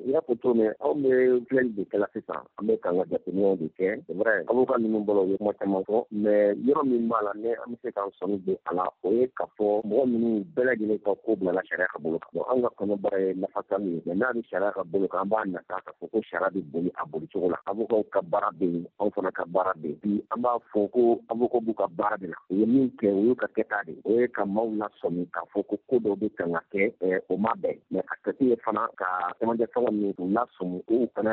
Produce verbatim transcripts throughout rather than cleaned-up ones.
i y'a fɔ cogo min anw bɛ filɛli de kɛla sisan an bɛ k'an ka jateminɛw de kɛ c'est vrai avocat ninnu bolo u ye kuma caman fɔ mais yɔrɔ min b'a la ne an bɛ se k'an sɔnni don a la o ye k'a fɔ mɔgɔ minnu bɛɛ lajɛlen ka ko bilala sariya ka bolo kan donc an ka kɔnɔbara ye lafasali ye mais n'a bɛ sariya ka bolo kan an b'a nata k'a fɔ ko sariya bɛ boli a bolicogo la avocat ka baara bɛ yen anw fana ka baara bɛ yen bi an b'a fɔ ko avocat b'u ka baara de la u ye min kɛ o y'u ka kɛta de o ye ka maaw lasɔmi k'a fɔ ko ko dɔw bɛ kan ka kɛ o ma bɛn mais a kɛti ye fana ka cɛmancɛ fɛngɛ min k'u lasɔmi k'u fana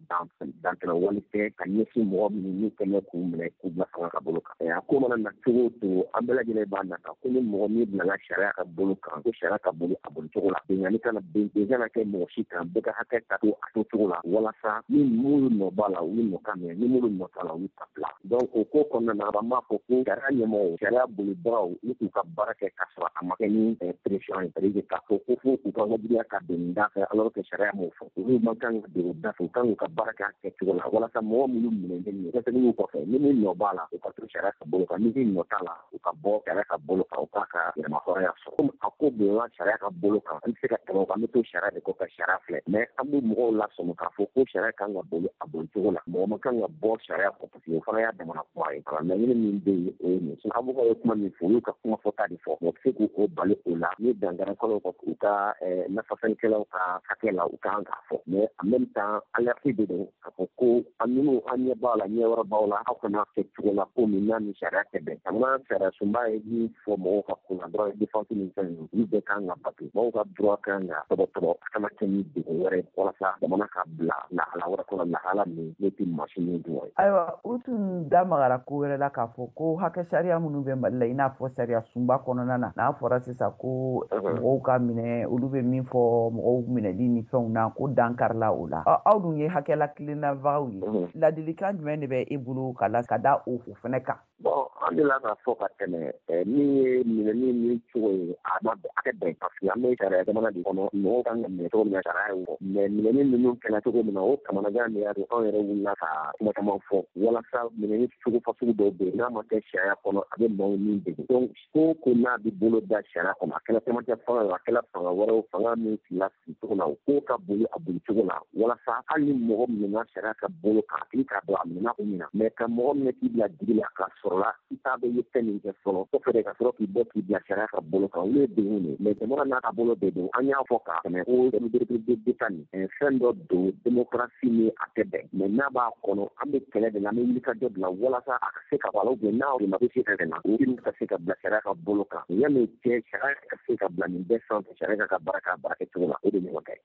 dantɛmɛ wale kɛ ka ɲɛsin mɔgɔ minnu n'u kɛmɛ k'u minɛ k'u bila fanga ka bolo kan a ko mana na cogo o cogo an bɛɛ lajɛlen b'a nata ko ni mɔgɔ min bilala sariya ka bolo kan ko sariya ka boli a bolicogo la bɛnkanni kana bɛn kana kɛ mɔgɔ si kan bɛɛ ka hakɛ ta to a to cogo la walasa ni minnu nɔ b'a la u ye nɔ ka minɛ ni minnu nɔ t'a la u ta bila donc o ko kɔnɔna na an b'a fɔ ko sariya ɲɛmɔgɔw sariya bolibagaw ni k'u ka baara kɛ ka sɔrɔ a ma kɛ ni pression ye c'est-à-dire k'a fɔ ko fo k'u ka wajibiya ka bɛn da fɛ alors que sariya m'o fɔ olu man kan ka don da fɛ u kan k'u ka baara kɛ a kɛcogo la walasa mɔgɔ minnu minɛlen ye sɛgɛsɛgɛliw kɔfɛ ni min nɔ b'a la u ka to sariya ka bolo kan ni min nɔ t'a la u ka bɔ sariya ka bolo kan u k'a ka yɛlɛma hɔrɔnya sɔrɔ komi a ko bila sariya ka bolo kan an tɛ se ka tɛmɛ o kan an bɛ to sariya de kɔ ka sariya filɛ mais an bɛ mɔgɔw lasɔmi k'a fɔ ko sariya kan ka boli a bolicogo la mɔgɔ man kan ka bɔ sariya kɔ parce que o fana y'a damana kuma ye voilà laɲini min bɛ yen o ye nin sinon avocat ye kuma min fɔ olu ka kuma fɔta de fɔ o bɛ se k'o bali o la ni dangarakɔlaw ka u ka nafasalikɛlaw ka hakɛ la u kan k'a fɔ mais en même temps alerte de don k'a fɔ ko an minnu an ɲɛ b'a la ɲɛ wɛrɛ b'aw la aw kana kɛ cogo la ko min n'a ni sariya tɛ bɛn jamana sariya sunba ye min fɔ mɔgɔw ka ko la dɔrɔn défense ni fɛn ninnu olu bɛɛ kan ka bato mɔgɔw ka droit kan ka tɔbɔtɔbɔ a kana kɛ ni degun wɛrɛ walasa jamana ka bila lahala wɛrɛ kɔnɔ lahala min ne tɛ masi min dun ye. Ayiwa u tun da magara ko wɛrɛ la k'a fɔ ko hakɛ sariya minnu bɛ Mali la i n'a fɔ sariya sunba kɔnɔna na n'a fɔra sisan ko mɔgɔw ka minɛ olu bɛ min fɔ mɔgɔw minɛli ni fɛnw na ko dankarila o la aw dun ye hakɛla kilennabagaw ye ladilikan jumɛn de bɛ e bolo ka la ka da o fana kan. Bon an de la k'a fɔ ka tɛmɛ min ye minɛni ni cogo ye a ma a tɛ bɛn parce que an bɛ sariya jamana de kɔnɔ mɔgɔw kan ka minɛ cogo min na sariya ye o mais minɛni ninnu kɛla cogo min na o kamanagan de y'a to anw yɛrɛ wulila ka kuma caman fɔ walasa minɛni cogo fasugu dɔw bɛ yen n'a ma kɛ sariya kɔnɔ a bɛ maaw min degun donc ko ko n'a bɛ bolo da sariya kɔnɔ a kɛla cɛmancɛ fanga ye a kɛla fanga wɛrɛw fanga min sigila sigi cogo la o ko ka boli a boli cogo la walasa hali ni mɔgɔ minɛna sariya ka bolo kan a tigi k'a dɔn a minɛna kun min na mais ka mɔgɔ minɛ k'i bila digi la k'a sɔrɔ la i t'a dɔn i ye fɛn min kɛ fɔlɔ kɔfɛ de ka sɔrɔ k'i bɔ k'i bila sariya ka bolo kan olu ye degun de mais jamana n'a ka bolo bɛɛ don an y'a fɔ k'a tɛmɛ ko deta nin fɛn dɔ don démocratie ni a tɛ bɛn mais n'a b'a kɔnɔ an bɛ kɛlɛ de la an bɛ wulikajɔ de la walasa a ka se ka bɔ a la ou bien n'a ma se ka kɛ na o ye ka se ka bila sariya ka bolo kan yanni cɛ sariya ka se ka bila nin bɛɛ sanfɛ sariya ka baara k'a baara kɛcogo la o de ɲɔgɔn tɛ.